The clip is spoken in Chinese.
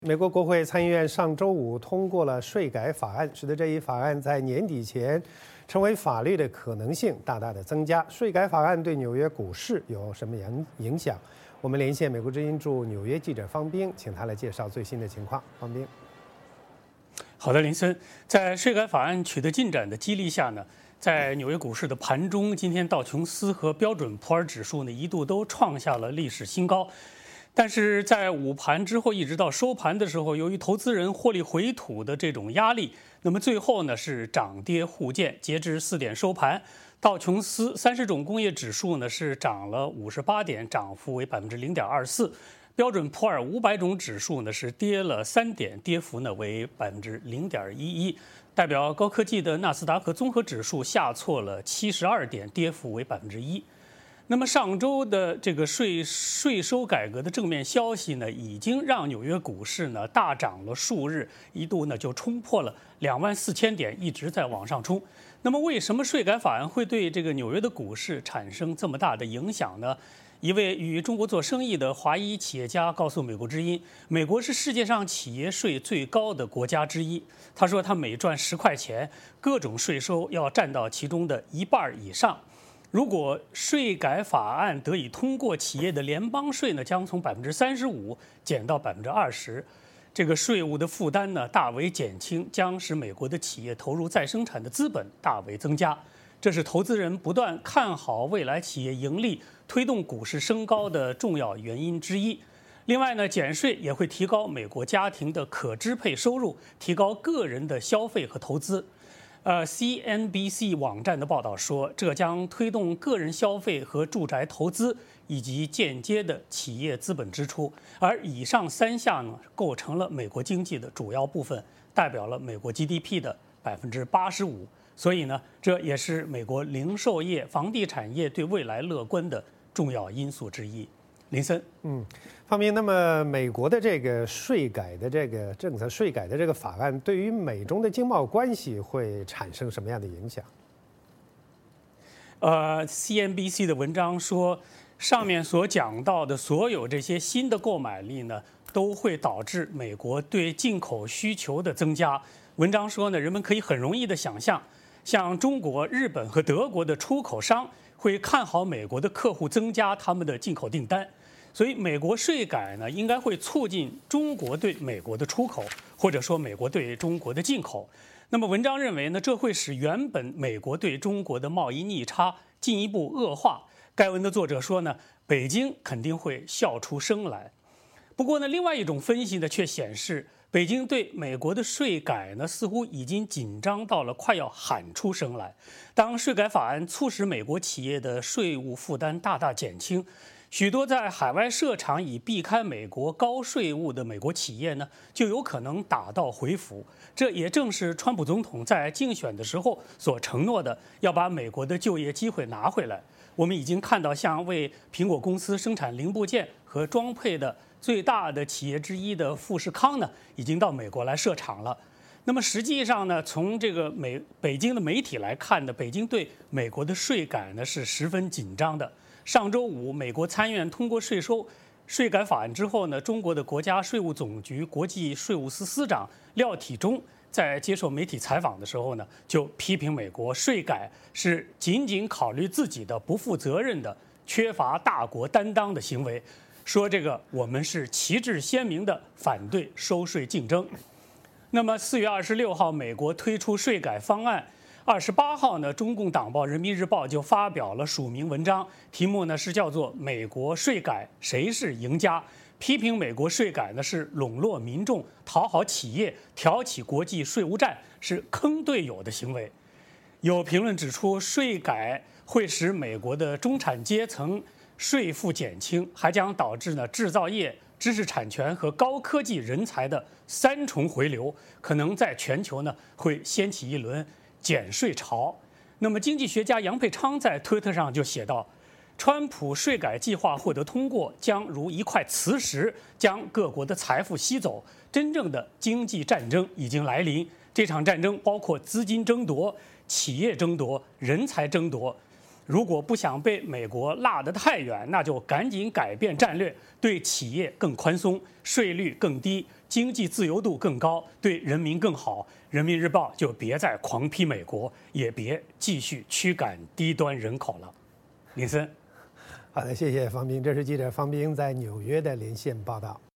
美国国会参议院上周五通过了税改法案，使得这一法案在年底前成为法律的可能性大大的增加。税改法案对纽约股市有什么影响？我们连线美国之音驻纽约记者方冰，请他来介绍最新的情况。方冰。 好的，林森，在税改法案取得进展的激励下呢，在纽约股市的盘中，今天道琼斯和标准普尔指数呢一度都创下了历史新高。但是在午盘之后，一直到收盘的时候，由于投资人获利回吐的这种压力，那么最后呢是涨跌互见。截至4点收盘，道琼斯30种工业指数呢是涨了58点，涨幅为0.24%；标准普尔500种指数呢是跌了3点，跌幅呢为0.11%。代表高科技的纳斯达克综合指数下挫了72点，跌幅为1%。那么上周的这个税收改革的正面消息呢，已经让纽约股市呢大涨了数日，一度呢就冲破了24000点，一直在往上冲。那么为什么税改法案会对这个纽约的股市产生这么大的影响呢？一位与中国做生意的华裔企业家告诉美国之音，美国是世界上企业税最高的国家之一。他说，他每赚10块钱，各种税收要占到其中的1半以上。如果税改法案得以通过，企业的联邦税呢将从35%减到20%，这个税务的负担呢大为减轻，将使美国的企业投入再生产的资本大为增加。这是投资人不断看好未来企业盈利、推动股市升高的重要原因之一。另外呢，减税也会提高美国家庭的可支配收入，提高个人的消费和投资。CNBC 网站的报道说，这将推动个人消费和住宅投资，以及间接的企业资本支出。而以上3项呢，构成了美国经济的主要部分，代表了美国 GDP 的85%。所以呢，这也是美国零售业、房地产业对未来乐观的重要因素之一。林森， 方面，那么美国的这个税改的这个政策、税改的这个法案，对于美中的经贸关系会产生什么样的影响 ？CNBC 的文章说，上面所讲到的所有这些新的购买力呢，都会导致美国对进口需求的增加。文章说呢，人们可以很容易的想象，像中国、日本和德国的出口商会看好美国的客户增加他们的进口订单。所以，美国税改呢，应该会促进中国对美国的出口，或者说美国对中国的进口。那么，文章认为呢，这会使原本美国对中国的贸易逆差进一步恶化。该文的作者说呢，北京肯定会笑出声来。不过呢，另外一种分析呢，却显示北京对美国的税改呢，似乎已经紧张到了快要喊出声来。当税改法案促使美国企业的税务负担大大减轻，许多在海外设厂以避开美国高税务的美国企业呢，就有可能打道回府。这也正是川普总统在竞选的时候所承诺的，要把美国的就业机会拿回来。我们已经看到，像为苹果公司生产零部件和装配的最大的企业之一的富士康呢，已经到美国来设厂了。那么实际上呢，从这个北京的媒体来看呢，北京对美国的税改呢是十分紧张的。上周五，美国参院通过税改法案之后呢，中国的国家税务总局国际税务司司长廖体中在接受媒体采访的时候呢，就批评美国税改是仅仅考虑自己的不负责任的、缺乏大国担当的行为，说这个我们是旗帜鲜明的反对收税竞争。那么4月26号，美国推出税改方案。28号呢，中共党报《人民日报》就发表了署名文章，题目呢是叫做《美国税改谁是赢家》，批评美国税改呢是笼络民众、讨好企业、挑起国际税务战，是坑队友的行为。有评论指出，税改会使美国的中产阶层税负减轻，还将导致呢制造业、知识产权和高科技人才的3重回流，可能在全球呢会掀起一轮减税潮。那么，经济学家杨佩昌在推特上就写道：“川普税改计划获得通过，将如一块磁石将各国的财富吸走。真正的经济战争已经来临。这场战争包括资金争夺、企业争夺、人才争夺。如果不想被美国落得太远，那就赶紧改变战略，对企业更宽松，税率更低， 经济自由度更高，对人民更好，人民日报就别再狂批美国，也别继续驱赶低端人口了。林森， 好的，谢谢方斌，这是记者方斌在纽约的连线报道。